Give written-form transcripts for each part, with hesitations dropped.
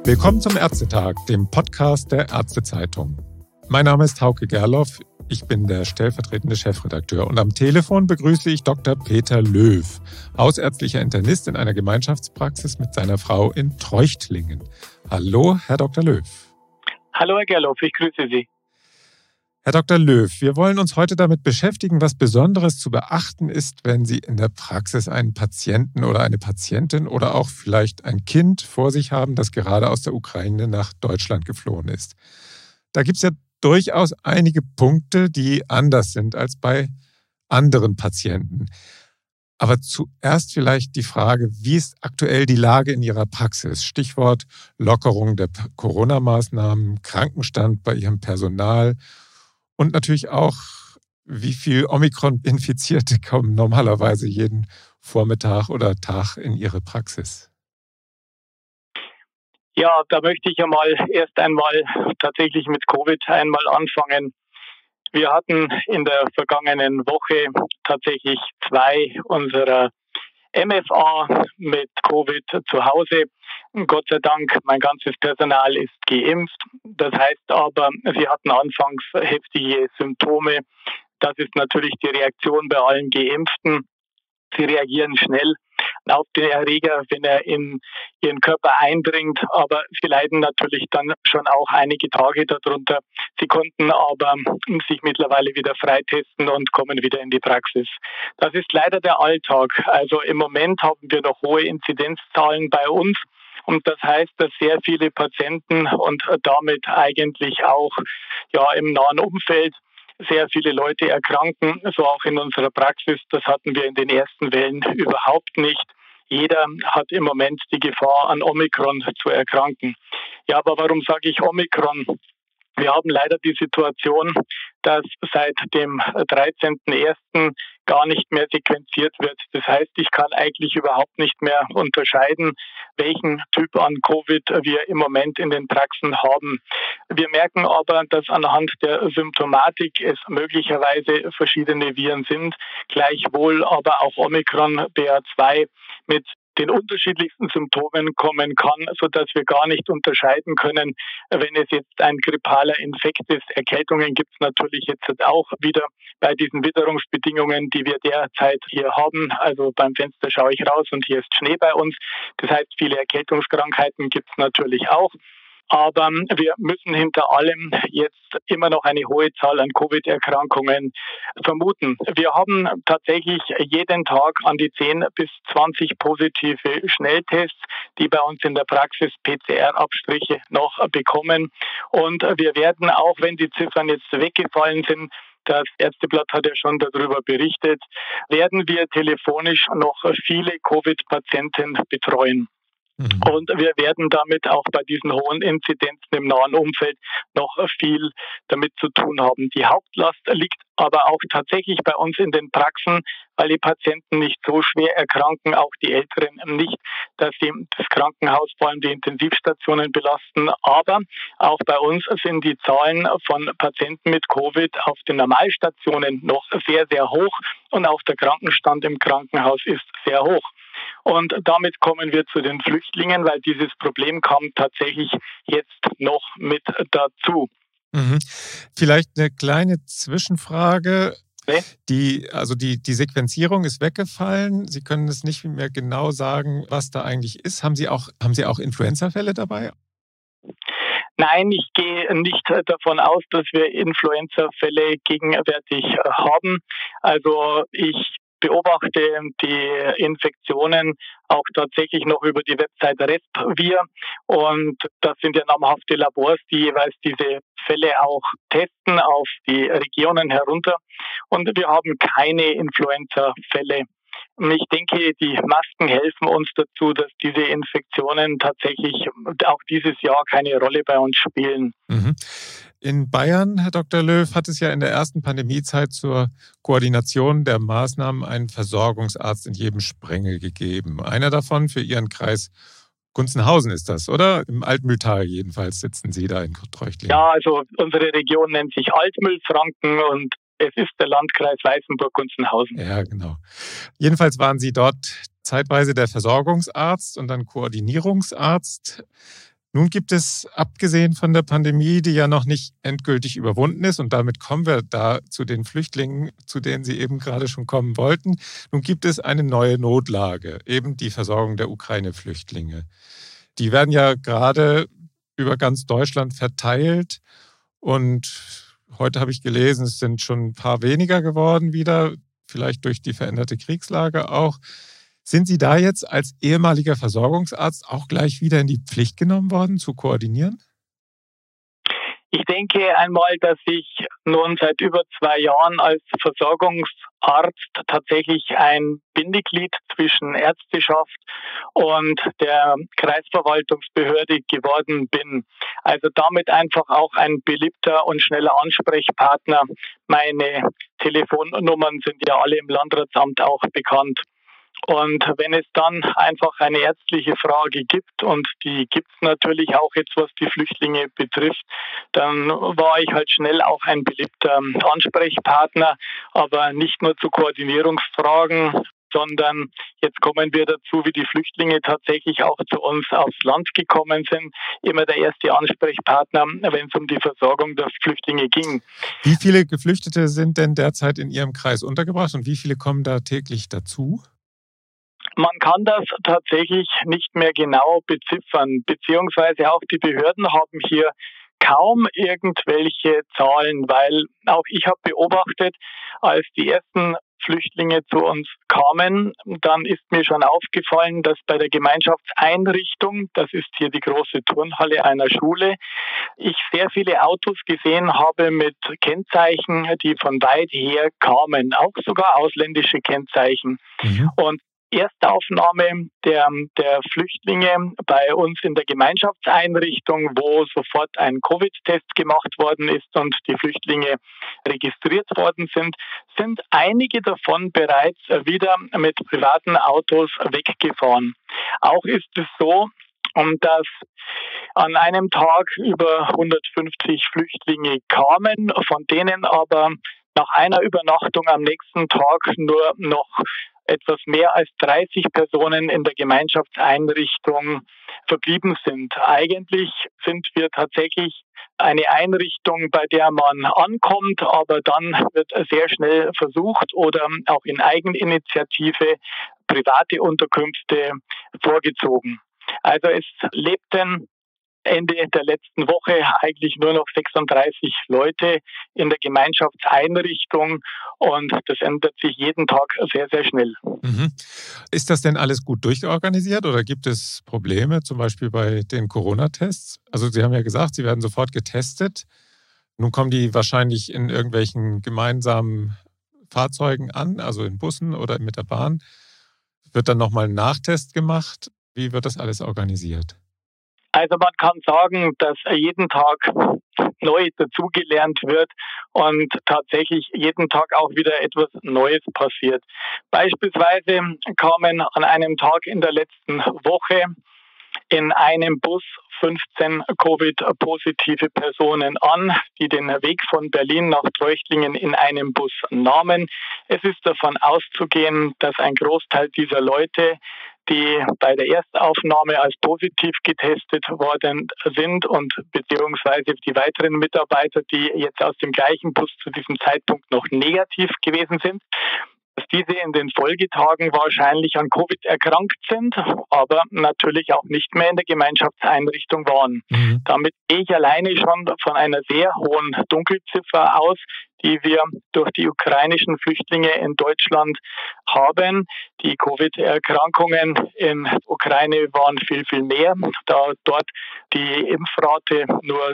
Willkommen zum Ärztetag, dem Podcast der Ärztezeitung. Mein Name ist Hauke Gerloff, ich bin der stellvertretende Chefredakteur und am Telefon begrüße ich Dr. Peter Löw, hausärztlicher Internist in einer Gemeinschaftspraxis mit seiner Frau in Treuchtlingen. Hallo, Herr Dr. Löw. Hallo, Herr Gerloff, ich grüße Sie. Herr Dr. Löw, wir wollen uns heute damit beschäftigen, was Besonderes zu beachten ist, wenn Sie in der Praxis einen Patienten oder eine Patientin oder auch vielleicht ein Kind vor sich haben, das gerade aus der Ukraine nach Deutschland geflohen ist. Da gibt es ja durchaus einige Punkte, die anders sind als bei anderen Patienten. Aber zuerst vielleicht die Frage, wie ist aktuell die Lage in Ihrer Praxis? Stichwort Lockerung der Corona-Maßnahmen, Krankenstand bei Ihrem Personal und natürlich auch, wie viel Omikron-Infizierte kommen normalerweise jeden Vormittag oder Tag in Ihre Praxis? Ja, da möchte ich erst einmal tatsächlich mit Covid anfangen. Wir hatten in der vergangenen Woche tatsächlich 2 unserer MFA mit Covid zu Hause. Gott sei Dank, mein ganzes Personal ist geimpft. Das heißt aber, sie hatten anfangs heftige Symptome. Das ist natürlich die Reaktion bei allen Geimpften. Sie reagieren schnell auf den Erreger, wenn er in ihren Körper eindringt, aber sie leiden natürlich dann schon auch einige Tage darunter. Sie konnten aber sich mittlerweile wieder freitesten und kommen wieder in die Praxis. Das ist leider der Alltag. Also im Moment haben wir noch hohe Inzidenzzahlen bei uns. Und das heißt, dass sehr viele Patienten und damit eigentlich auch im nahen Umfeld sehr viele Leute erkranken, so auch in unserer Praxis. Das hatten wir in den ersten Wellen überhaupt nicht. Jeder hat im Moment die Gefahr, an Omikron zu erkranken. Ja, aber warum sage ich Omikron? Wir haben leider die Situation, dass seit dem 13.01. gar nicht mehr sequenziert wird. Das heißt, ich kann eigentlich überhaupt nicht mehr unterscheiden, welchen Typ an Covid wir im Moment in den Praxen haben. Wir merken aber, dass anhand der Symptomatik es möglicherweise verschiedene Viren sind, gleichwohl aber auch Omikron BA2 mit den unterschiedlichsten Symptomen kommen kann, sodass wir gar nicht unterscheiden können, wenn es jetzt ein grippaler Infekt ist. Erkältungen gibt es natürlich jetzt auch wieder bei diesen Witterungsbedingungen, die wir derzeit hier haben. Also beim Fenster schaue ich raus und hier ist Schnee bei uns. Das heißt, viele Erkältungskrankheiten gibt es natürlich auch. Aber wir müssen hinter allem jetzt immer noch eine hohe Zahl an Covid-Erkrankungen vermuten. Wir haben tatsächlich jeden Tag an die 10 bis 20 positive Schnelltests, die bei uns in der Praxis PCR-Abstriche noch bekommen. Und wir werden, auch wenn die Ziffern jetzt weggefallen sind, das Ärzteblatt hat ja schon darüber berichtet, werden wir telefonisch noch viele Covid-Patienten betreuen. Und wir werden damit auch bei diesen hohen Inzidenzen im nahen Umfeld noch viel damit zu tun haben. Die Hauptlast liegt aber auch tatsächlich bei uns in den Praxen, weil die Patienten nicht so schwer erkranken, auch die Älteren nicht, dass sie das Krankenhaus, vor allem die Intensivstationen belasten. Aber auch bei uns sind die Zahlen von Patienten mit Covid auf den Normalstationen noch sehr, sehr hoch und auch der Krankenstand im Krankenhaus ist sehr hoch. Und damit kommen wir zu den Flüchtlingen, weil dieses Problem kam tatsächlich jetzt noch mit dazu. Vielleicht eine kleine Zwischenfrage. Nee? Die Sequenzierung ist weggefallen. Sie können es nicht mehr genau sagen, was da eigentlich ist. Haben Sie auch Influenza-Fälle dabei? Nein, ich gehe nicht davon aus, dass wir Influenza-Fälle gegenwärtig haben. Also ich beobachte die Infektionen auch tatsächlich noch über die Website RESPVIR und das sind ja namhafte Labors, die jeweils diese Fälle auch testen auf die Regionen herunter und wir haben keine Influenza-Fälle. Ich denke, die Masken helfen uns dazu, dass diese Infektionen tatsächlich auch dieses Jahr keine Rolle bei uns spielen. In Bayern, Herr Dr. Löw, hat es ja in der ersten Pandemiezeit zur Koordination der Maßnahmen einen Versorgungsarzt in jedem Sprengel gegeben. Einer davon für Ihren Kreis Gunzenhausen ist das, oder? Im Altmühltal jedenfalls sitzen Sie da in Treuchtlingen. Ja, also unsere Region nennt sich Altmühlfranken und es ist der Landkreis Weißenburg-Gunzenhausen. Ja, genau. Jedenfalls waren Sie dort zeitweise der Versorgungsarzt und dann Koordinierungsarzt. Nun gibt es, abgesehen von der Pandemie, die ja noch nicht endgültig überwunden ist, und damit kommen wir da zu den Flüchtlingen, zu denen Sie eben gerade schon kommen wollten, nun gibt es eine neue Notlage, eben die Versorgung der Ukraine-Flüchtlinge. Die werden ja gerade über ganz Deutschland verteilt und heute habe ich gelesen, es sind schon ein paar weniger geworden wieder, vielleicht durch die veränderte Kriegslage auch. Sind Sie da jetzt als ehemaliger Versorgungsarzt auch gleich wieder in die Pflicht genommen worden, zu koordinieren? Ich denke einmal, dass ich nun seit über 2 Jahren als Versorgungsarzt tatsächlich ein Bindeglied zwischen Ärzteschaft und der Kreisverwaltungsbehörde geworden bin. Also damit einfach auch ein beliebter und schneller Ansprechpartner. Meine Telefonnummern sind ja alle im Landratsamt auch bekannt. Und wenn es dann einfach eine ärztliche Frage gibt, und die gibt es natürlich auch jetzt, was die Flüchtlinge betrifft, dann war ich halt schnell auch ein beliebter Ansprechpartner, aber nicht nur zu Koordinierungsfragen, sondern jetzt kommen wir dazu, wie die Flüchtlinge tatsächlich auch zu uns aufs Land gekommen sind, immer der erste Ansprechpartner, wenn es um die Versorgung der Flüchtlinge ging. Wie viele Geflüchtete sind denn derzeit in Ihrem Kreis untergebracht und wie viele kommen da täglich dazu? Man kann das tatsächlich nicht mehr genau beziffern, beziehungsweise auch die Behörden haben hier kaum irgendwelche Zahlen, weil auch ich habe beobachtet, als die ersten Flüchtlinge zu uns kamen, dann ist mir schon aufgefallen, dass bei der Gemeinschaftseinrichtung, das ist hier die große Turnhalle einer Schule, ich sehr viele Autos gesehen habe mit Kennzeichen, die von weit her kamen, auch sogar ausländische Kennzeichen. Mhm. Und Erstaufnahme der Flüchtlinge bei uns in der Gemeinschaftseinrichtung, wo sofort ein Covid-Test gemacht worden ist und die Flüchtlinge registriert worden sind einige davon bereits wieder mit privaten Autos weggefahren. Auch ist es so, dass an einem Tag über 150 Flüchtlinge kamen, von denen aber nach einer Übernachtung am nächsten Tag nur noch etwas mehr als 30 Personen in der Gemeinschaftseinrichtung verblieben sind. Eigentlich sind wir tatsächlich eine Einrichtung, bei der man ankommt, aber dann wird sehr schnell versucht oder auch in Eigeninitiative private Unterkünfte vorgezogen. Also es lebten Ende der letzten Woche eigentlich nur noch 36 Leute in der Gemeinschaftseinrichtung und das ändert sich jeden Tag sehr, sehr schnell. Mhm. Ist das denn alles gut durchorganisiert oder gibt es Probleme, zum Beispiel bei den Corona-Tests? Also Sie haben ja gesagt, sie werden sofort getestet. Nun kommen die wahrscheinlich in irgendwelchen gemeinsamen Fahrzeugen an, also in Bussen oder mit der Bahn. Wird dann nochmal ein Nachtest gemacht? Wie wird das alles organisiert? Also man kann sagen, dass jeden Tag neu dazugelernt wird und tatsächlich jeden Tag auch wieder etwas Neues passiert. Beispielsweise kamen an einem Tag in der letzten Woche in einem Bus 15 Covid-positive Personen an, die den Weg von Berlin nach Treuchtlingen in einem Bus nahmen. Es ist davon auszugehen, dass ein Großteil dieser Leute, die bei der Erstaufnahme als positiv getestet worden sind und beziehungsweise die weiteren Mitarbeiter, die jetzt aus dem gleichen Bus zu diesem Zeitpunkt noch negativ gewesen sind, dass diese in den Folgetagen wahrscheinlich an Covid erkrankt sind, aber natürlich auch nicht mehr in der Gemeinschaftseinrichtung waren. Mhm. Damit gehe ich alleine schon von einer sehr hohen Dunkelziffer aus, die wir durch die ukrainischen Flüchtlinge in Deutschland haben. Die Covid-Erkrankungen in Ukraine waren viel, viel mehr, da dort die Impfrate nur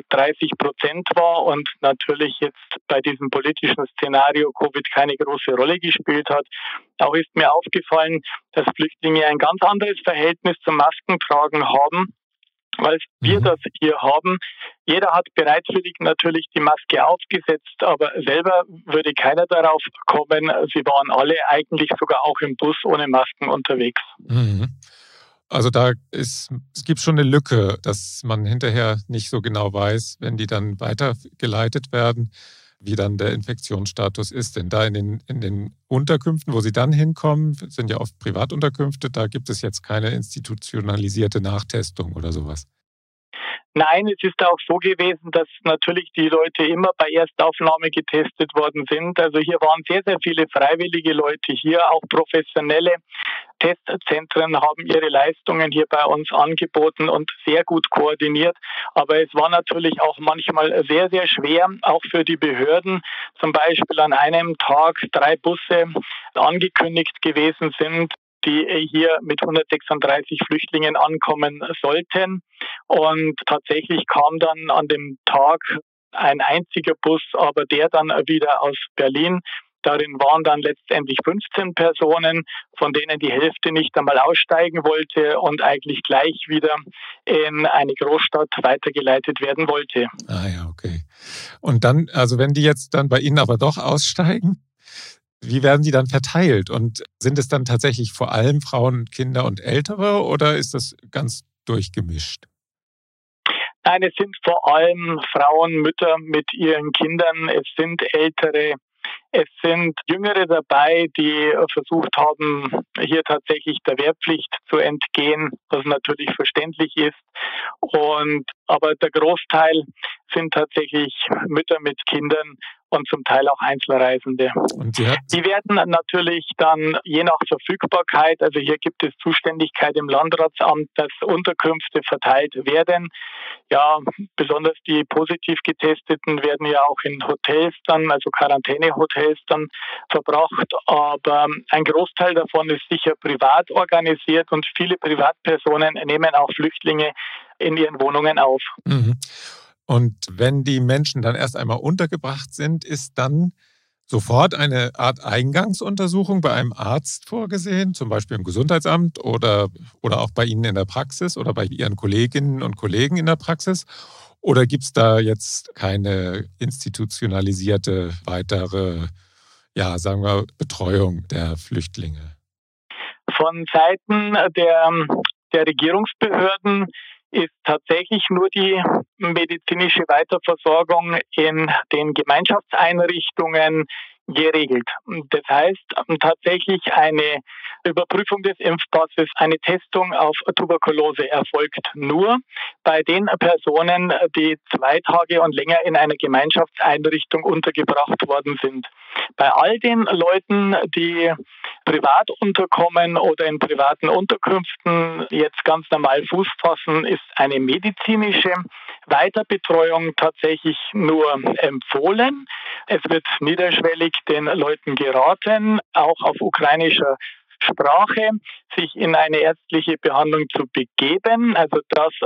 30% war und natürlich jetzt bei diesem politischen Szenario Covid keine große Rolle gespielt hat. Auch ist mir aufgefallen, dass Flüchtlinge ein ganz anderes Verhältnis zum Maskentragen haben, weil wir das hier haben. Jeder hat bereitwillig natürlich die Maske aufgesetzt, aber selber würde keiner darauf kommen. Sie waren alle eigentlich sogar auch im Bus ohne Masken unterwegs. Mhm. Also es gibt schon eine Lücke, dass man hinterher nicht so genau weiß, wenn die dann weitergeleitet werden, wie dann der Infektionsstatus ist. Denn da in den Unterkünften, wo sie dann hinkommen, sind ja oft Privatunterkünfte, da gibt es jetzt keine institutionalisierte Nachtestung oder sowas. Nein, es ist auch so gewesen, dass natürlich die Leute immer bei Erstaufnahme getestet worden sind. Also hier waren sehr, sehr viele freiwillige Leute hier, auch professionelle Testzentren haben ihre Leistungen hier bei uns angeboten und sehr gut koordiniert. Aber es war natürlich auch manchmal sehr, sehr schwer, auch für die Behörden. Zum Beispiel an einem Tag 3 Busse angekündigt gewesen sind, die hier mit 136 Flüchtlingen ankommen sollten. Und tatsächlich kam dann an dem Tag ein einziger Bus, aber der dann wieder aus Berlin. Darin waren dann letztendlich 15 Personen, von denen die Hälfte nicht einmal aussteigen wollte und eigentlich gleich wieder in eine Großstadt weitergeleitet werden wollte. Ah ja, okay. Und dann, also wenn die jetzt dann bei Ihnen aber doch aussteigen, wie werden die dann verteilt? Und sind es dann tatsächlich vor allem Frauen, Kinder und Ältere oder ist das ganz durchgemischt? Nein, es sind vor allem Frauen, Mütter mit ihren Kindern, es sind Ältere. Es sind Jüngere dabei, die versucht haben, hier tatsächlich der Wehrpflicht zu entgehen, was natürlich verständlich ist. Aber der Großteil sind tatsächlich Mütter mit Kindern und zum Teil auch Einzelreisende. Die werden natürlich dann je nach Verfügbarkeit, also hier gibt es Zuständigkeit im Landratsamt, dass Unterkünfte verteilt werden. Ja, besonders die positiv Getesteten werden ja auch in Hotels dann, also Quarantänehotels dann verbracht. Aber ein Großteil davon ist sicher privat organisiert und viele Privatpersonen nehmen auch Flüchtlinge in ihren Wohnungen auf. Mhm. Und wenn die Menschen dann erst einmal untergebracht sind, ist dann sofort eine Art Eingangsuntersuchung bei einem Arzt vorgesehen, zum Beispiel im Gesundheitsamt oder auch bei Ihnen in der Praxis oder bei Ihren Kolleginnen und Kollegen in der Praxis? Oder gibt es da jetzt keine institutionalisierte weitere, ja, sagen wir, Betreuung der Flüchtlinge? Von Seiten der Regierungsbehörden ist tatsächlich nur die medizinische Weiterversorgung in den Gemeinschaftseinrichtungen geregelt. Das heißt tatsächlich eine Überprüfung des Impfpasses, eine Testung auf Tuberkulose erfolgt nur bei den Personen, die 2 Tage und länger in einer Gemeinschaftseinrichtung untergebracht worden sind. Bei all den Leuten, die privat unterkommen oder in privaten Unterkünften jetzt ganz normal Fuß fassen, ist eine medizinische Weiterbetreuung tatsächlich nur empfohlen. Es wird niederschwellig den Leuten geraten, auch auf ukrainischer Sprache, sich in eine ärztliche Behandlung zu begeben. Also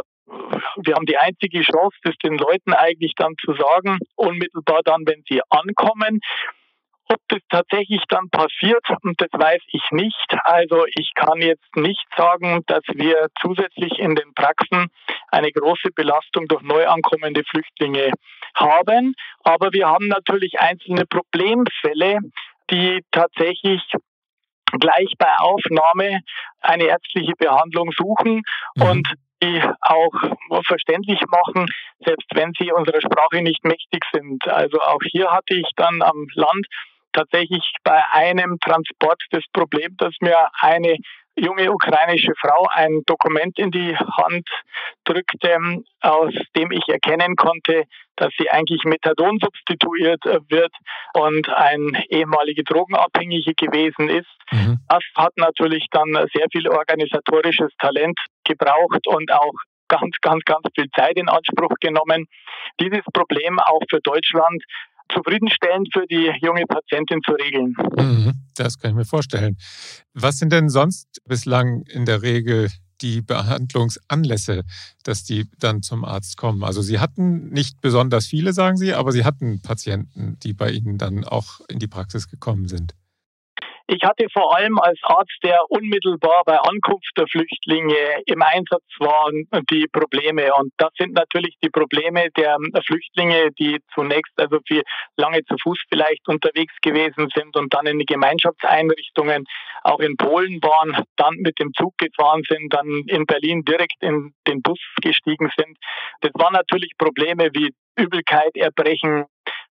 wir haben die einzige Chance, das den Leuten eigentlich dann zu sagen, unmittelbar dann, wenn sie ankommen. Ob das tatsächlich dann passiert, das weiß ich nicht. Also ich kann jetzt nicht sagen, dass wir zusätzlich in den Praxen eine große Belastung durch neu ankommende Flüchtlinge haben. Aber wir haben natürlich einzelne Problemfälle, die tatsächlich gleich bei Aufnahme eine ärztliche Behandlung suchen und die auch verständlich machen, selbst wenn sie unserer Sprache nicht mächtig sind. Also auch hier hatte ich dann am Land tatsächlich bei einem Transport das Problem, dass mir eine junge ukrainische Frau ein Dokument in die Hand drückte, aus dem ich erkennen konnte, dass sie eigentlich Methadon substituiert wird und ein ehemalige Drogenabhängige gewesen ist. Das hat natürlich dann sehr viel organisatorisches Talent gebraucht und auch ganz viel Zeit in Anspruch genommen, dieses Problem auch für Deutschland zufriedenstellend für die junge Patientin zu regeln. Das kann ich mir vorstellen. Was sind denn sonst bislang in der Regel die Behandlungsanlässe, dass die dann zum Arzt kommen? Also Sie hatten nicht besonders viele, sagen Sie, aber Sie hatten Patienten, die bei Ihnen dann auch in die Praxis gekommen sind. Ich hatte vor allem als Arzt, der unmittelbar bei Ankunft der Flüchtlinge im Einsatz war, die Probleme. Und das sind natürlich die Probleme der Flüchtlinge, die zunächst also für lange zu Fuß vielleicht unterwegs gewesen sind und dann in die Gemeinschaftseinrichtungen, auch in Polen waren, dann mit dem Zug gefahren sind, dann in Berlin direkt in den Bus gestiegen sind. Das waren natürlich Probleme wie Übelkeit, Erbrechen,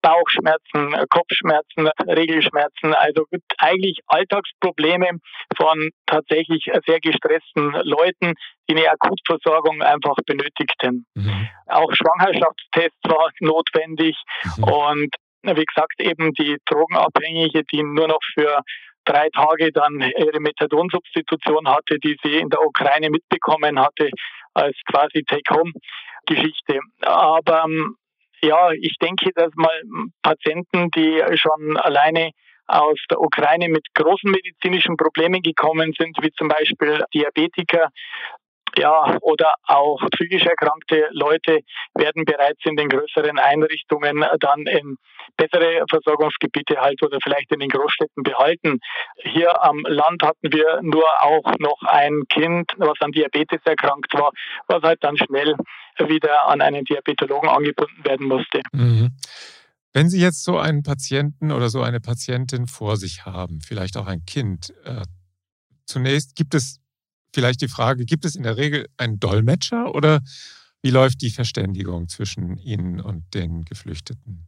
Bauchschmerzen, Kopfschmerzen, Regelschmerzen, also eigentlich Alltagsprobleme von tatsächlich sehr gestressten Leuten, die eine Akutversorgung einfach benötigten. Mhm. Auch Schwangerschaftstests war notwendig Mhm. und wie gesagt eben die Drogenabhängige, die nur noch für 3 Tage dann ihre Methadonsubstitution hatte, die sie in der Ukraine mitbekommen hatte, als quasi Take-Home-Geschichte. Aber ja, ich denke, dass mal Patienten, die schon alleine aus der Ukraine mit großen medizinischen Problemen gekommen sind, wie zum Beispiel Diabetiker, ja, oder auch psychisch erkrankte Leute werden bereits in den größeren Einrichtungen dann in bessere Versorgungsgebiete halt oder vielleicht in den Großstädten behalten. Hier am Land hatten wir nur auch noch ein Kind, was an Diabetes erkrankt war, was halt dann schnell wieder an einen Diabetologen angebunden werden musste. Mhm. Wenn Sie jetzt so einen Patienten oder so eine Patientin vor sich haben, vielleicht auch ein Kind, zunächst gibt es vielleicht die Frage, gibt es in der Regel einen Dolmetscher oder wie läuft die Verständigung zwischen Ihnen und den Geflüchteten?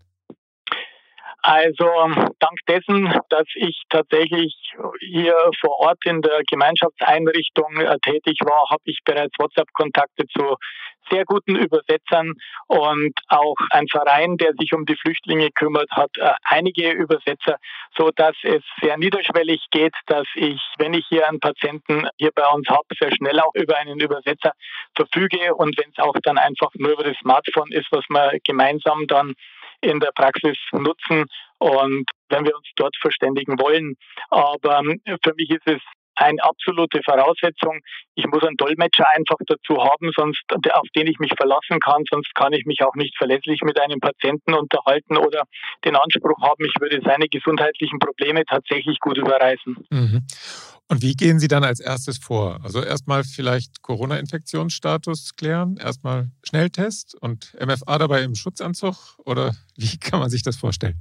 Also dank dessen, dass ich tatsächlich hier vor Ort in der Gemeinschaftseinrichtung tätig war, habe ich bereits WhatsApp-Kontakte zu sehr guten Übersetzern und auch ein Verein, der sich um die Flüchtlinge kümmert, hat einige Übersetzer, so dass es sehr niederschwellig geht, dass ich, wenn ich hier einen Patienten hier bei uns habe, sehr schnell auch über einen Übersetzer verfüge und wenn es auch dann einfach nur über das Smartphone ist, was wir gemeinsam dann in der Praxis nutzen und wenn wir uns dort verständigen wollen. Aber für mich ist es eine absolute Voraussetzung. Ich muss einen Dolmetscher einfach dazu haben, sonst auf den ich mich verlassen kann, sonst kann ich mich auch nicht verlässlich mit einem Patienten unterhalten oder den Anspruch haben, ich würde seine gesundheitlichen Probleme tatsächlich gut überreißen. Mhm. Und wie gehen Sie dann als erstes vor? Also erstmal vielleicht Corona-Infektionsstatus klären, erstmal Schnelltest und MFA dabei im Schutzanzug oder wie kann man sich das vorstellen?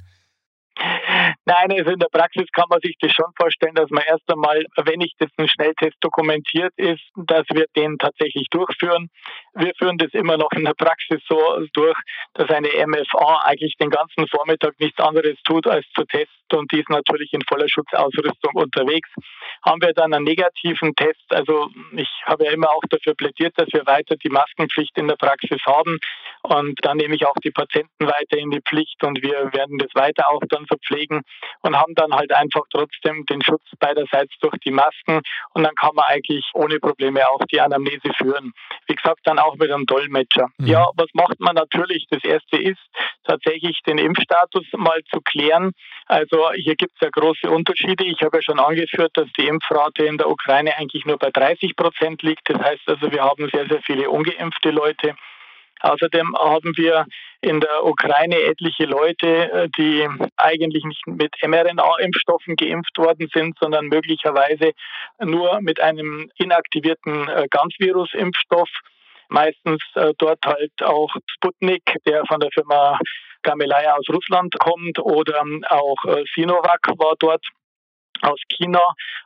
Nein, also in der Praxis kann man sich das schon vorstellen, dass man erst einmal, wenn nicht jetzt ein Schnelltest dokumentiert ist, dass wir den tatsächlich durchführen. Wir führen das immer noch in der Praxis so durch, dass eine MFA eigentlich den ganzen Vormittag nichts anderes tut, als zu testen und die ist natürlich in voller Schutzausrüstung unterwegs. Haben wir dann einen negativen Test, also ich habe ja immer auch dafür plädiert, dass wir weiter die Maskenpflicht in der Praxis haben und dann nehme ich auch die Patienten weiter in die Pflicht und wir werden das weiter auch dann so pflegen und haben dann halt einfach trotzdem den Schutz beiderseits durch die Masken und dann kann man eigentlich ohne Probleme auch die Anamnese führen. Wie gesagt, dann auch mit einem Dolmetscher. Mhm. Ja, was macht man natürlich? Das erste ist tatsächlich den Impfstatus mal zu klären. Also hier gibt es ja große Unterschiede. Ich habe ja schon angeführt, dass die Impfrate in der Ukraine eigentlich nur bei 30% liegt. Das heißt also, wir haben sehr, sehr viele ungeimpfte Leute. Außerdem haben wir in der Ukraine etliche Leute, die eigentlich nicht mit mRNA-Impfstoffen geimpft worden sind, sondern möglicherweise nur mit einem inaktivierten Ganzvirus-Impfstoff. Meistens dort halt auch Sputnik, der von der Firma Gamaleya aus Russland kommt, oder auch Sinovac war dort aus China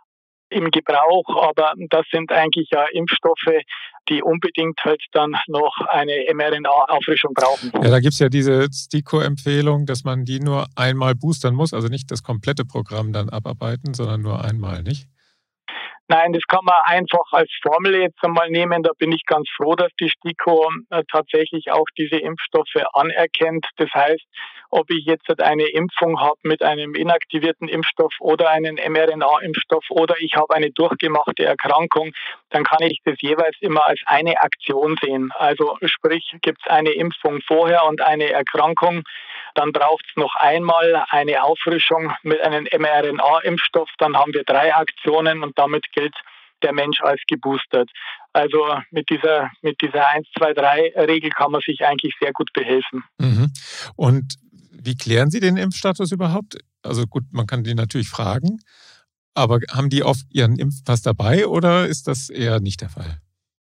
im Gebrauch, aber das sind eigentlich ja Impfstoffe, die unbedingt halt dann noch eine mRNA-Auffrischung brauchen. Ja, da gibt es ja diese STIKO-Empfehlung, dass man die nur einmal boostern muss, also nicht das komplette Programm dann abarbeiten, sondern nur einmal, nicht? Nein, das kann man einfach als Formel jetzt einmal nehmen. Da bin ich ganz froh, dass die STIKO tatsächlich auch diese Impfstoffe anerkennt. Das heißt, ob ich jetzt eine Impfung habe mit einem inaktivierten Impfstoff oder einen mRNA-Impfstoff oder ich habe eine durchgemachte Erkrankung, dann kann ich das jeweils immer als eine Aktion sehen. Also sprich, gibt es eine Impfung vorher und eine Erkrankung, dann braucht es noch einmal eine Auffrischung mit einem mRNA-Impfstoff, dann haben wir 3 Aktionen und damit gilt der Mensch als geboostert. Also mit dieser 1, 2, 3 Regel kann man sich eigentlich sehr gut behelfen. Mhm. Und wie klären Sie den Impfstatus überhaupt? Also gut, man kann die natürlich fragen, aber haben die oft ihren Impfpass dabei oder ist das eher nicht der Fall?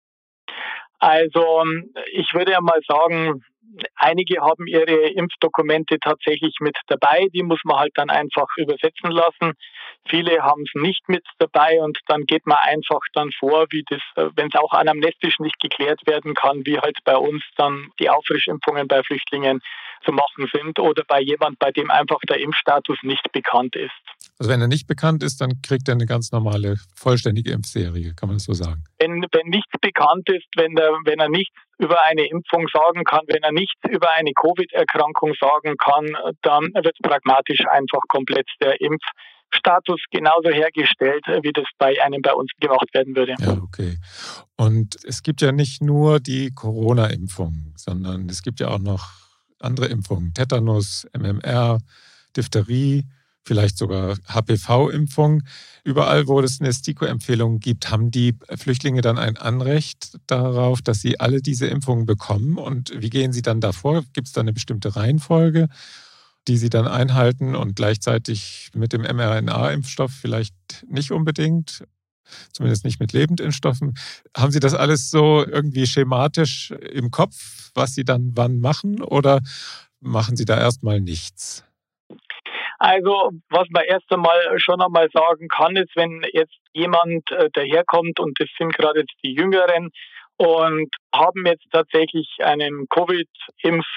Also ich würde ja mal sagen, einige haben ihre Impfdokumente tatsächlich mit dabei, die muss man halt dann einfach übersetzen lassen. Viele haben es nicht mit dabei und dann geht man einfach dann vor, wie das, wenn es auch anamnestisch nicht geklärt werden kann, wie halt bei uns dann die Auffrischimpfungen bei Flüchtlingen zu machen sind oder bei jemand, bei dem einfach der Impfstatus nicht bekannt ist. Also wenn er nicht bekannt ist, dann kriegt er eine ganz normale, vollständige Impfserie, kann man das so sagen? Wenn nichts bekannt ist, wenn er nichts über eine Impfung sagen kann, wenn er nichts über eine Covid-Erkrankung sagen kann, dann wird pragmatisch einfach komplett der Impfstatus genauso hergestellt, wie das bei einem bei uns gemacht werden würde. Ja, okay. Und es gibt ja nicht nur die Corona-Impfung, sondern es gibt ja auch noch andere Impfungen. Tetanus, MMR, Diphtherie, vielleicht sogar HPV-Impfung. Überall, wo es eine STIKO-Empfehlung gibt, haben die Flüchtlinge dann ein Anrecht darauf, dass sie alle diese Impfungen bekommen. Und wie gehen sie dann davor? Gibt es da eine bestimmte Reihenfolge, die sie dann einhalten und gleichzeitig mit dem mRNA-Impfstoff vielleicht nicht unbedingt? Zumindest nicht mit Lebendimpfstoffen. Haben Sie das alles so irgendwie schematisch im Kopf, was Sie dann wann machen, oder machen Sie da erstmal nichts? Also, was man erst einmal schon einmal sagen kann, ist, wenn jetzt jemand daherkommt und das sind gerade jetzt die Jüngeren und haben jetzt tatsächlich einen Covid-Impfnachweis,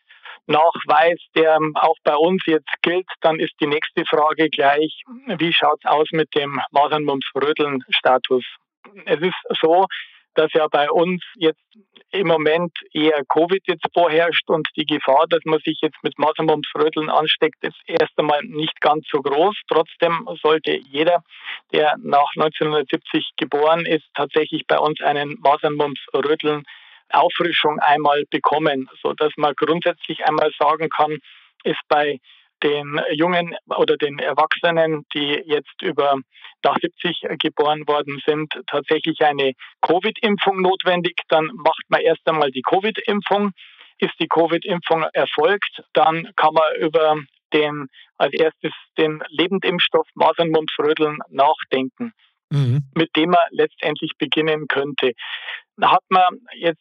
der auch bei uns jetzt gilt, dann ist die nächste Frage gleich, wie schaut es aus mit dem Masern-Mumps-Röteln-Status? Es ist so, dass ja bei uns jetzt im Moment eher Covid jetzt vorherrscht und die Gefahr, dass man sich jetzt mit Masern-Mumps-Röteln ansteckt, ist erst einmal nicht ganz so groß. Trotzdem sollte jeder, der nach 1970 geboren ist, tatsächlich bei uns einen Masern-Mumps-Röteln Auffrischung einmal bekommen, so dass man grundsätzlich einmal sagen kann, ist bei den Jungen oder den Erwachsenen, die jetzt nach 70 geboren worden sind, tatsächlich eine Covid-Impfung notwendig. Dann macht man erst einmal die Covid-Impfung. Ist die Covid-Impfung erfolgt, dann kann man als erstes den Lebendimpfstoff Masern-Mumps-Röteln nachdenken, mit dem man letztendlich beginnen könnte. Hat man jetzt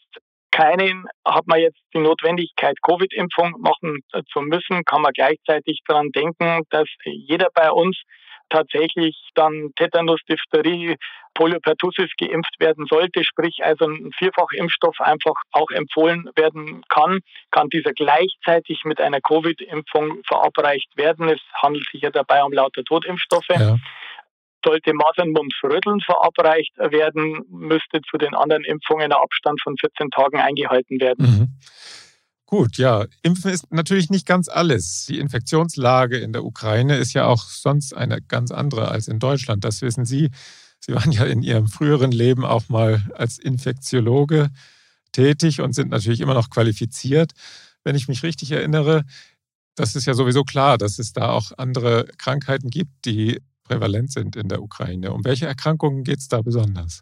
die Notwendigkeit, Covid-Impfung machen zu müssen, kann man gleichzeitig daran denken, dass jeder bei uns tatsächlich dann Tetanus, Diphtherie, Poliopertussis geimpft werden sollte, sprich also ein Vierfachimpfstoff einfach auch empfohlen werden kann dieser gleichzeitig mit einer Covid-Impfung verabreicht werden. Es handelt sich ja dabei um lauter Totimpfstoffe. Ja. Sollte Masern-Mumps-Röteln verabreicht werden, müsste zu den anderen Impfungen ein Abstand von 14 Tagen eingehalten werden. Mhm. Gut, ja. Impfen ist natürlich nicht ganz alles. Die Infektionslage in der Ukraine ist ja auch sonst eine ganz andere als in Deutschland. Das wissen Sie. Sie waren ja in Ihrem früheren Leben auch mal als Infektiologe tätig und sind natürlich immer noch qualifiziert. Wenn ich mich richtig erinnere, das ist ja sowieso klar, dass es da auch andere Krankheiten gibt, die prävalent sind in der Ukraine. Um welche Erkrankungen geht es da besonders?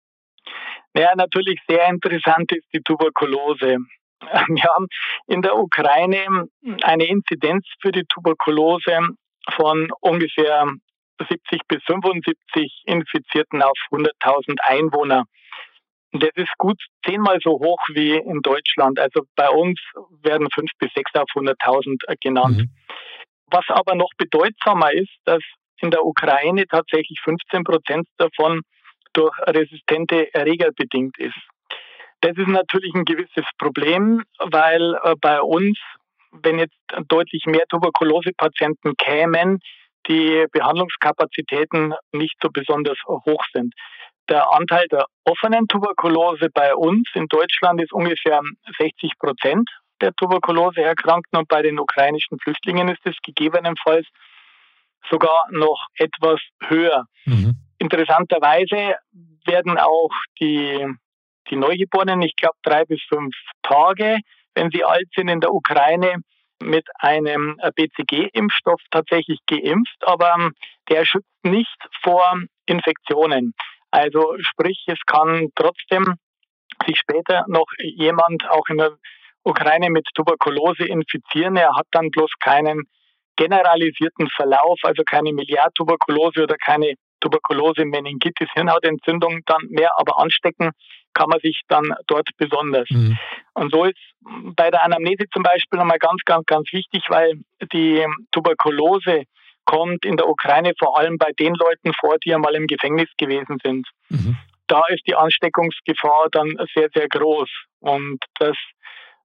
Ja, natürlich sehr interessant ist die Tuberkulose. Wir haben in der Ukraine eine Inzidenz für die Tuberkulose von ungefähr 70 bis 75 Infizierten auf 100.000 Einwohner. Das ist gut 10-mal so hoch wie in Deutschland. Also bei uns werden 5 bis 6 auf 100.000 genannt. Was aber noch bedeutsamer ist, dass in der Ukraine tatsächlich 15% davon durch resistente Erreger bedingt ist. Das ist natürlich ein gewisses Problem, weil bei uns, wenn jetzt deutlich mehr Tuberkulosepatienten kämen, die Behandlungskapazitäten nicht so besonders hoch sind. Der Anteil der offenen Tuberkulose bei uns in Deutschland ist ungefähr 60% der Tuberkuloseerkrankten und bei den ukrainischen Flüchtlingen ist es gegebenenfalls sogar noch etwas höher. Interessanterweise werden auch die Neugeborenen, ich glaube 3 bis 5 Tage, wenn sie alt sind, in der Ukraine mit einem BCG-Impfstoff tatsächlich geimpft, aber der schützt nicht vor Infektionen. Also sprich, es kann trotzdem sich später noch jemand auch in der Ukraine mit Tuberkulose infizieren. Er hat dann bloß keinen generalisierten Verlauf, also keine Miliartuberkulose oder keine Tuberkulose, Meningitis, Hirnhautentzündung dann mehr, aber anstecken kann man sich dann dort besonders. Und so ist bei der Anamnese zum Beispiel nochmal ganz, ganz, ganz wichtig, weil die Tuberkulose kommt in der Ukraine vor allem bei den Leuten vor, die einmal im Gefängnis gewesen sind. Da ist die Ansteckungsgefahr dann sehr, sehr groß. Und das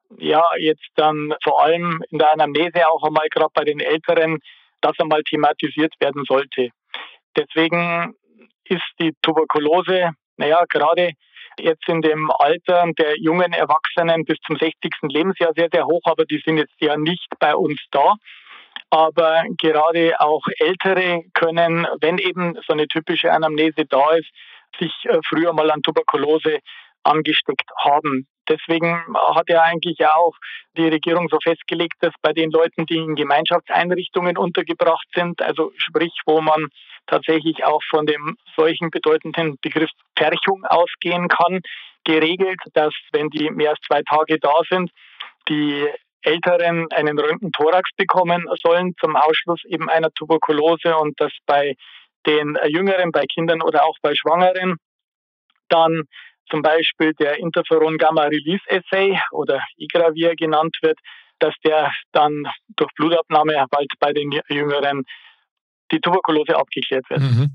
ja jetzt dann vor allem in der Anamnese auch einmal gerade bei den Älteren, das einmal thematisiert werden sollte. Deswegen ist die Tuberkulose, gerade jetzt in dem Alter der jungen Erwachsenen bis zum 60. Lebensjahr sehr, sehr hoch, aber die sind jetzt ja nicht bei uns da. Aber gerade auch Ältere können, wenn eben so eine typische Anamnese da ist, sich früher mal an Tuberkulose angesteckt haben. Deswegen hat ja eigentlich auch die Regierung so festgelegt, dass bei den Leuten, die in Gemeinschaftseinrichtungen untergebracht sind, also sprich, wo man tatsächlich auch von dem solchen bedeutenden Begriff Pferchung ausgehen kann, geregelt, dass wenn die mehr als 2 Tage da sind, die Älteren einen Röntgenthorax bekommen sollen zum Ausschluss eben einer Tuberkulose und dass bei den Jüngeren, bei Kindern oder auch bei Schwangeren dann zum Beispiel der Interferon-Gamma-Release-Assay oder IGRA, wie er genannt wird, dass der dann durch Blutabnahme bald bei den Jüngeren die Tuberkulose abgeklärt wird. Mhm.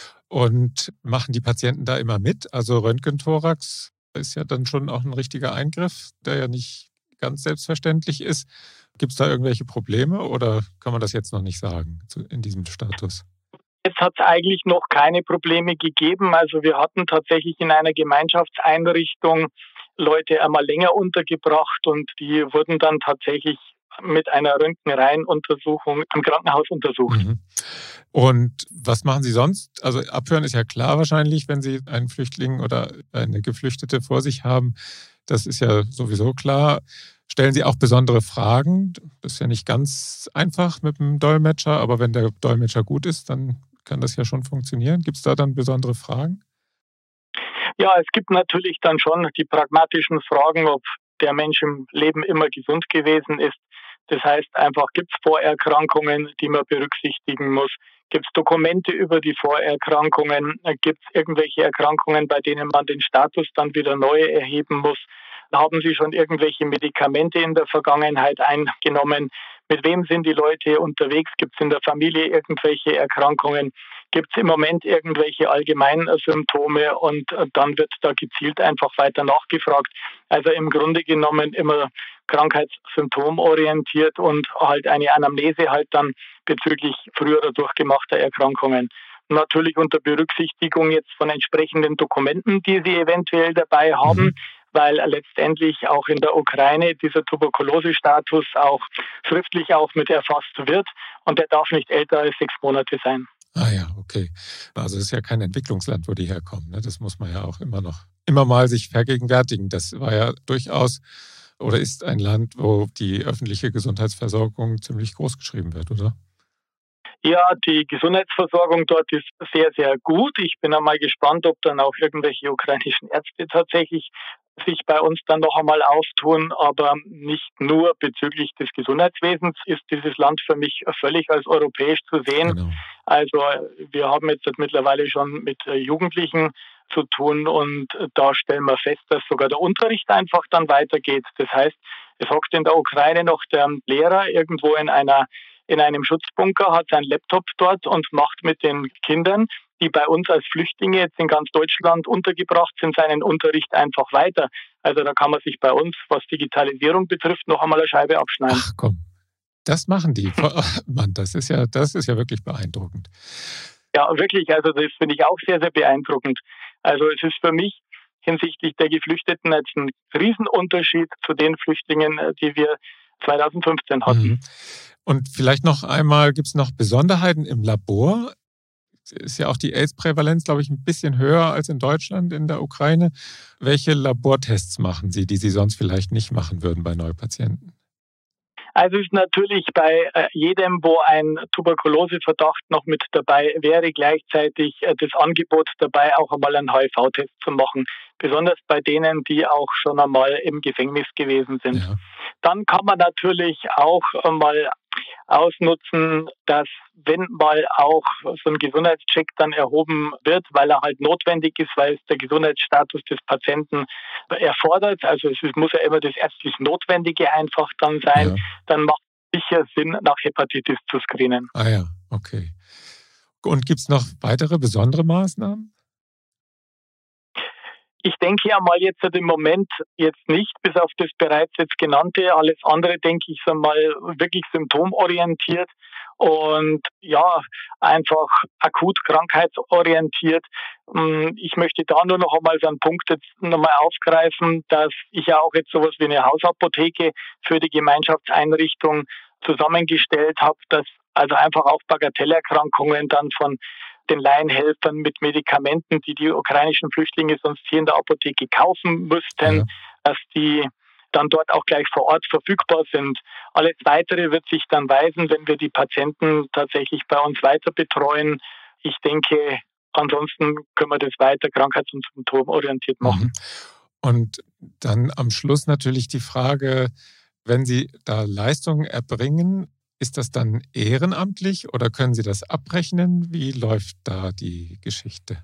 Und machen die Patienten da immer mit? Also Röntgenthorax ist ja dann schon auch ein richtiger Eingriff, der ja nicht ganz selbstverständlich ist. Gibt es da irgendwelche Probleme oder kann man das jetzt noch nicht sagen in diesem Status? Jetzt hat es eigentlich noch keine Probleme gegeben. Also wir hatten tatsächlich in einer Gemeinschaftseinrichtung Leute einmal länger untergebracht und die wurden dann tatsächlich mit einer Röntgenreihenuntersuchung im Krankenhaus untersucht. Mhm. Und was machen Sie sonst? Also abhören ist ja klar wahrscheinlich, wenn Sie einen Flüchtling oder eine Geflüchtete vor sich haben. Das ist ja sowieso klar. Stellen Sie auch besondere Fragen? Das ist ja nicht ganz einfach mit dem Dolmetscher, aber wenn der Dolmetscher gut ist, dann kann das ja schon funktionieren. Gibt es da dann besondere Fragen? Ja, es gibt natürlich dann schon die pragmatischen Fragen, ob der Mensch im Leben immer gesund gewesen ist. Das heißt einfach, gibt es Vorerkrankungen, die man berücksichtigen muss? Gibt es Dokumente über die Vorerkrankungen? Gibt es irgendwelche Erkrankungen, bei denen man den Status dann wieder neu erheben muss? Haben Sie schon irgendwelche Medikamente in der Vergangenheit eingenommen? Mit wem sind die Leute unterwegs? Gibt es in der Familie irgendwelche Erkrankungen? Gibt es im Moment irgendwelche allgemeinen Symptome? Und dann wird da gezielt einfach weiter nachgefragt. Also im Grunde genommen immer krankheitssymptomorientiert und halt eine Anamnese halt dann bezüglich früherer durchgemachter Erkrankungen. Natürlich unter Berücksichtigung jetzt von entsprechenden Dokumenten, die Sie eventuell dabei haben, weil letztendlich auch in der Ukraine dieser Tuberkulosestatus auch schriftlich auch mit erfasst wird und der darf nicht älter als 6 Monate sein. Ah ja, okay. Also es ist ja kein Entwicklungsland, wo die herkommen. Ne? Das muss man ja auch immer mal sich vergegenwärtigen. Das war ja durchaus oder ist ein Land, wo die öffentliche Gesundheitsversorgung ziemlich groß geschrieben wird, oder? Ja, die Gesundheitsversorgung dort ist sehr, sehr gut. Ich bin einmal gespannt, ob dann auch irgendwelche ukrainischen Ärzte tatsächlich sich bei uns dann noch einmal auftun. Aber nicht nur bezüglich des Gesundheitswesens ist dieses Land für mich völlig als europäisch zu sehen. Genau. Also wir haben jetzt mittlerweile schon mit Jugendlichen zu tun und da stellen wir fest, dass sogar der Unterricht einfach dann weitergeht. Das heißt, es hockt in der Ukraine noch der Lehrer irgendwo in einem Schutzbunker, hat seinen Laptop dort und macht mit den Kindern, die bei uns als Flüchtlinge jetzt in ganz Deutschland untergebracht sind, seinen Unterricht einfach weiter. Also da kann man sich bei uns, was Digitalisierung betrifft, noch einmal eine Scheibe abschneiden. Ach komm, das machen die. Mann, das ist ja wirklich beeindruckend. Ja, wirklich, also das finde ich auch sehr, sehr beeindruckend. Also es ist für mich hinsichtlich der Geflüchteten jetzt ein Riesenunterschied zu den Flüchtlingen, die wir 2015 hatten. Und vielleicht noch einmal, gibt es noch Besonderheiten im Labor? Ist ja auch die AIDS-Prävalenz, glaube ich, ein bisschen höher als in Deutschland, in der Ukraine. Welche Labortests machen Sie, die Sie sonst vielleicht nicht machen würden bei Neupatienten? Also ist natürlich bei jedem, wo ein Tuberkuloseverdacht noch mit dabei wäre, gleichzeitig das Angebot dabei, auch einmal einen HIV-Test zu machen. Besonders bei denen, die auch schon einmal im Gefängnis gewesen sind. Ja. Dann kann man natürlich auch mal ausnutzen, dass wenn mal auch so ein Gesundheitscheck dann erhoben wird, weil er halt notwendig ist, weil es der Gesundheitsstatus des Patienten erfordert, also muss ja immer das ärztlich Notwendige einfach dann sein, dann macht es sicher Sinn, nach Hepatitis zu screenen. Ah ja, okay. Und gibt es noch weitere besondere Maßnahmen? Ich denke ja mal jetzt im Moment jetzt nicht, bis auf das bereits jetzt genannte. Alles andere, denke ich, mal wirklich symptomorientiert und ja, einfach akut krankheitsorientiert. Ich möchte da nur noch einmal so einen Punkt jetzt nochmal aufgreifen, dass ich ja auch jetzt sowas wie eine Hausapotheke für die Gemeinschaftseinrichtung zusammengestellt habe, dass also einfach auch Bagatellerkrankungen dann von den Laienhelfern mit Medikamenten, die die ukrainischen Flüchtlinge sonst hier in der Apotheke kaufen müssten, dass die dann dort auch gleich vor Ort verfügbar sind. Alles Weitere wird sich dann weisen, wenn wir die Patienten tatsächlich bei uns weiter betreuen. Ich denke, ansonsten können wir das weiter krankheits- und symptomorientiert machen. Und dann am Schluss natürlich die Frage, wenn Sie da Leistungen erbringen, ist das dann ehrenamtlich oder können Sie das abrechnen? Wie läuft da die Geschichte?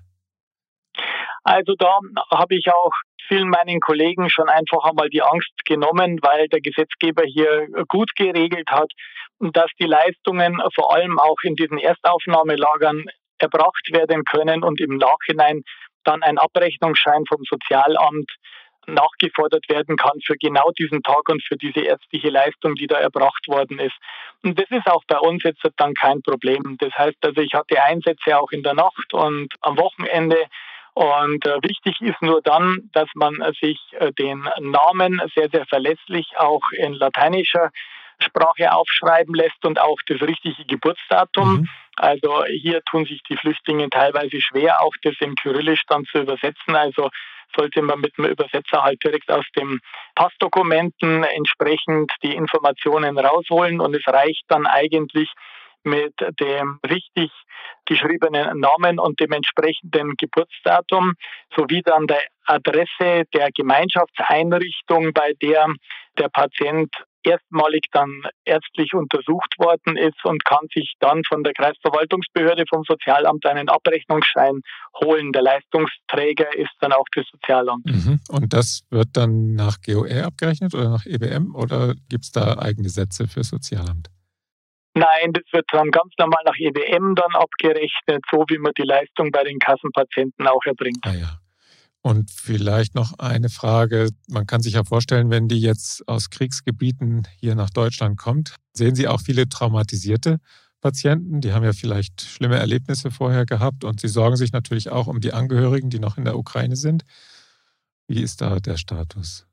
Also da habe ich auch vielen meinen Kollegen schon einfach einmal die Angst genommen, weil der Gesetzgeber hier gut geregelt hat, dass die Leistungen vor allem auch in diesen Erstaufnahmelagern erbracht werden können und im Nachhinein dann ein Abrechnungsschein vom Sozialamt nachgefordert werden kann für genau diesen Tag und für diese ärztliche Leistung, die da erbracht worden ist. Und das ist auch bei uns jetzt dann kein Problem. Das heißt also, ich hatte Einsätze auch in der Nacht und am Wochenende. Und wichtig ist nur dann, dass man sich den Namen sehr, sehr verlässlich auch in lateinischer Sprache aufschreiben lässt und auch das richtige Geburtsdatum. Also hier tun sich die Flüchtlinge teilweise schwer, auch das in Kyrillisch dann zu übersetzen. Also sollte man mit einem Übersetzer halt direkt aus dem Passdokumenten entsprechend die Informationen rausholen. Und es reicht dann eigentlich mit dem richtig geschriebenen Namen und dem entsprechenden Geburtsdatum sowie dann der Adresse der Gemeinschaftseinrichtung, bei der der Patient erstmalig dann ärztlich untersucht worden ist und kann sich dann von der Kreisverwaltungsbehörde vom Sozialamt einen Abrechnungsschein holen. Der Leistungsträger ist dann auch das Sozialamt. Und das wird dann nach GOR abgerechnet oder nach EBM oder gibt es da eigene Sätze für Sozialamt? Nein, das wird dann ganz normal nach EBM dann abgerechnet, so wie man die Leistung bei den Kassenpatienten auch erbringt. Ah ja. Und vielleicht noch eine Frage. Man kann sich ja vorstellen, wenn die jetzt aus Kriegsgebieten hier nach Deutschland kommt, sehen Sie auch viele traumatisierte Patienten? Die haben ja vielleicht schlimme Erlebnisse vorher gehabt und Sie sorgen sich natürlich auch um die Angehörigen, die noch in der Ukraine sind. Wie ist da der Status?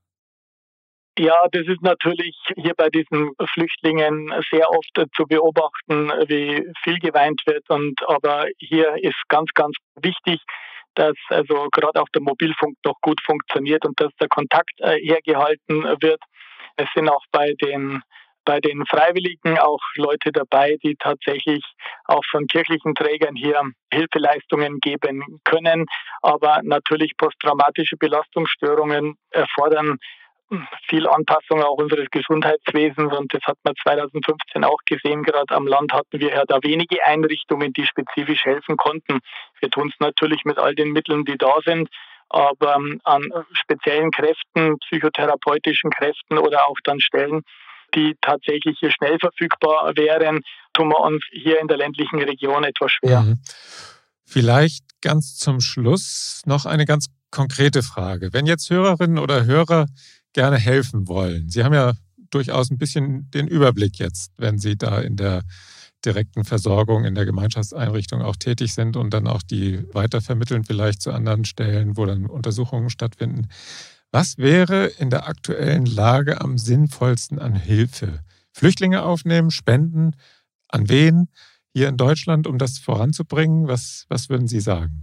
Ja, das ist natürlich hier bei diesen Flüchtlingen sehr oft zu beobachten, wie viel geweint wird. Aber hier ist ganz, ganz wichtig, dass also gerade auch der Mobilfunk noch gut funktioniert und dass der Kontakt hergehalten wird. Es sind auch bei den Freiwilligen auch Leute dabei, die tatsächlich auch von kirchlichen Trägern hier Hilfeleistungen geben können. Aber natürlich posttraumatische Belastungsstörungen erfordern viel Anpassung auch unseres Gesundheitswesens und das hat man 2015 auch gesehen. Gerade am Land hatten wir ja da wenige Einrichtungen, die spezifisch helfen konnten. Wir tun es natürlich mit all den Mitteln, die da sind, aber an speziellen Kräften, psychotherapeutischen Kräften oder auch dann Stellen, die tatsächlich hier schnell verfügbar wären, tun wir uns hier in der ländlichen Region etwas schwer. Vielleicht ganz zum Schluss noch eine ganz konkrete Frage. Wenn jetzt Hörerinnen oder Hörer gerne helfen wollen, Sie haben ja durchaus ein bisschen den Überblick jetzt, wenn Sie da in der direkten Versorgung in der Gemeinschaftseinrichtung auch tätig sind und dann auch die weitervermitteln vielleicht zu anderen Stellen, wo dann Untersuchungen stattfinden. Was wäre in der aktuellen Lage am sinnvollsten an Hilfe? Flüchtlinge aufnehmen, spenden? An wen hier in Deutschland, um das voranzubringen? Was würden Sie sagen?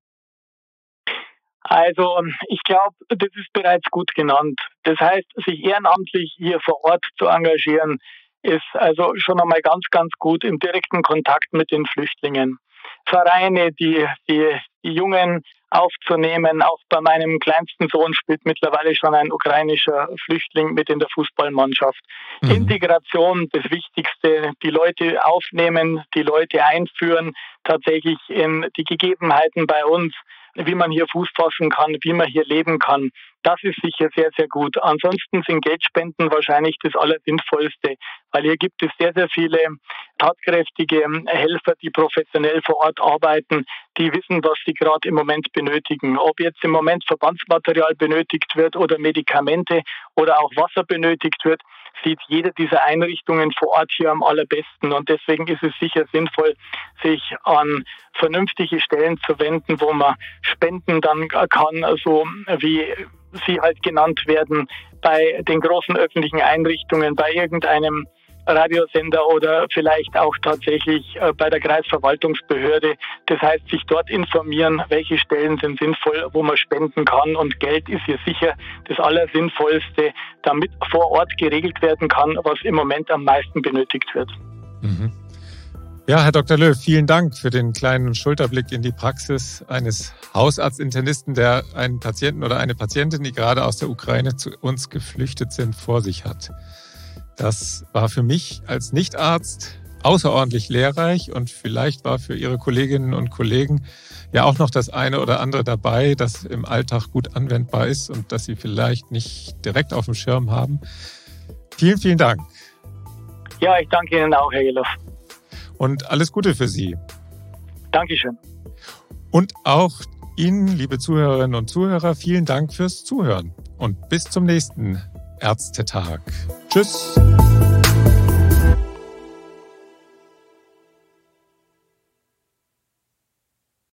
Also ich glaube, das ist bereits gut genannt. Das heißt, sich ehrenamtlich hier vor Ort zu engagieren, ist also schon einmal ganz, ganz gut im direkten Kontakt mit den Flüchtlingen. Vereine, die Jungen aufzunehmen. Auch bei meinem kleinsten Sohn spielt mittlerweile schon ein ukrainischer Flüchtling mit in der Fußballmannschaft. Integration, das Wichtigste, die Leute aufnehmen, die Leute einführen, tatsächlich in die Gegebenheiten bei uns, wie man hier Fuß fassen kann, wie man hier leben kann. Das ist sicher sehr, sehr gut. Ansonsten sind Geldspenden wahrscheinlich das Allersinnvollste, weil hier gibt es sehr, sehr viele tatkräftige Helfer, die professionell vor Ort arbeiten, die wissen, was sie gerade im Moment benötigen. Ob jetzt im Moment Verbandsmaterial benötigt wird oder Medikamente oder auch Wasser benötigt wird, sieht jede dieser Einrichtungen vor Ort hier am allerbesten. Und deswegen ist es sicher sinnvoll, sich an vernünftige Stellen zu wenden, wo man spenden dann kann, so wie sie halt genannt werden, bei den großen öffentlichen Einrichtungen, bei irgendeinem Radiosender oder vielleicht auch tatsächlich bei der Kreisverwaltungsbehörde. Das heißt, sich dort informieren, welche Stellen sind sinnvoll, wo man spenden kann. Und Geld ist hier sicher das Allersinnvollste, damit vor Ort geregelt werden kann, was im Moment am meisten benötigt wird. Mhm. Ja, Herr Dr. Löw, vielen Dank für den kleinen Schulterblick in die Praxis eines Hausarztinternisten, der einen Patienten oder eine Patientin, die gerade aus der Ukraine zu uns geflüchtet sind, vor sich hat. Das war für mich als Nichtarzt außerordentlich lehrreich und vielleicht war für Ihre Kolleginnen und Kollegen ja auch noch das eine oder andere dabei, das im Alltag gut anwendbar ist und das Sie vielleicht nicht direkt auf dem Schirm haben. Vielen, vielen Dank. Ja, ich danke Ihnen auch, Herr Geloff. Und alles Gute für Sie. Dankeschön. Und auch Ihnen, liebe Zuhörerinnen und Zuhörer, vielen Dank fürs Zuhören und bis zum nächsten Ärztetag. Tschüss.